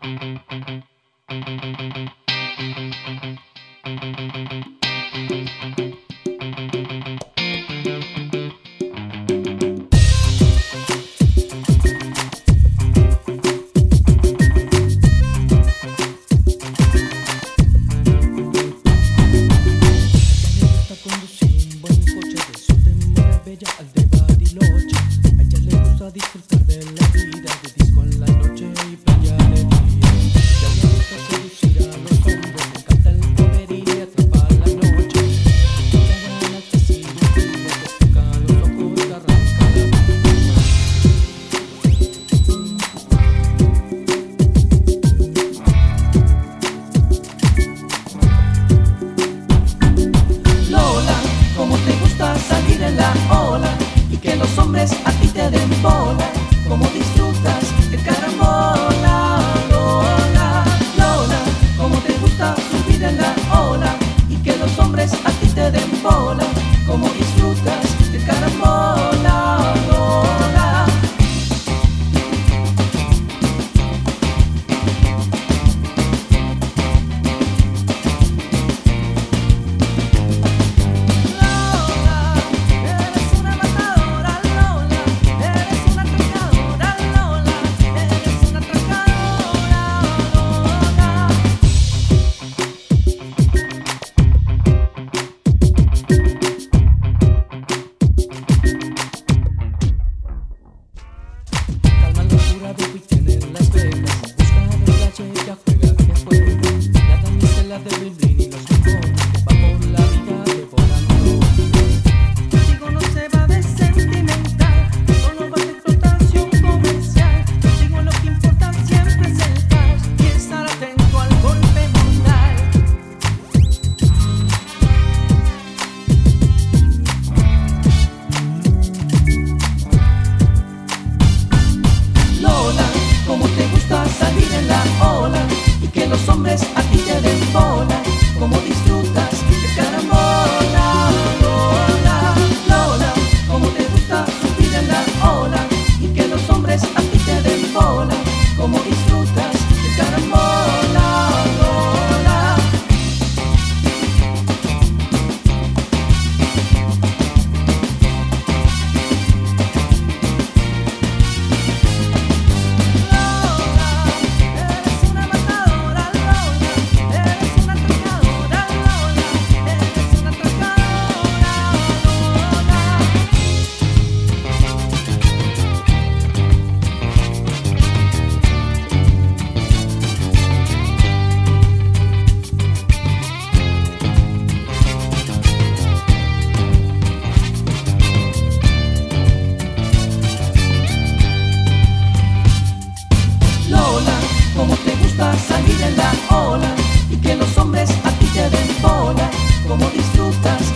Disfrutar de la vida, de disco en la noche y playa de día. Ya me gusta seducir a los hombres, me encanta el poder y atrapar la noche. Cada gana que sigue vivo, te toca los ojos, te arranca la vida. Lola, ¿cómo te gusta salir en la ola? Y que los hombres a ti te den bola. Cómo disfrutas de carambola, Lola, Lola. Cómo te gusta subir en la ola y que los hombres a ti te den bola. Cómo disfrutas de carambola, Lola. De weekend en Las Vegas, busca de playa, ella juega que juega. La damisela de Berlín y los bombones que va por la vida devorando. Contigo no se va de sentimental, solo va de explotación comercial. Contigo lo que importa siempre es el caos y estar atento al golpe mortal. Lola, ¿cómo te gusta salir en la ola y que los hombres a ti te den bola? ¿Cómo disfrutas de carambola, Lola, Lola? ¿Cómo te gusta subir en la ola y que los hombres a ti te den bola? ¿Cómo disfrutas de carambola, Lola? Lola, ¿cómo te gusta salir en la ola y que los hombres a ti te den bola? ¿Cómo disfrutas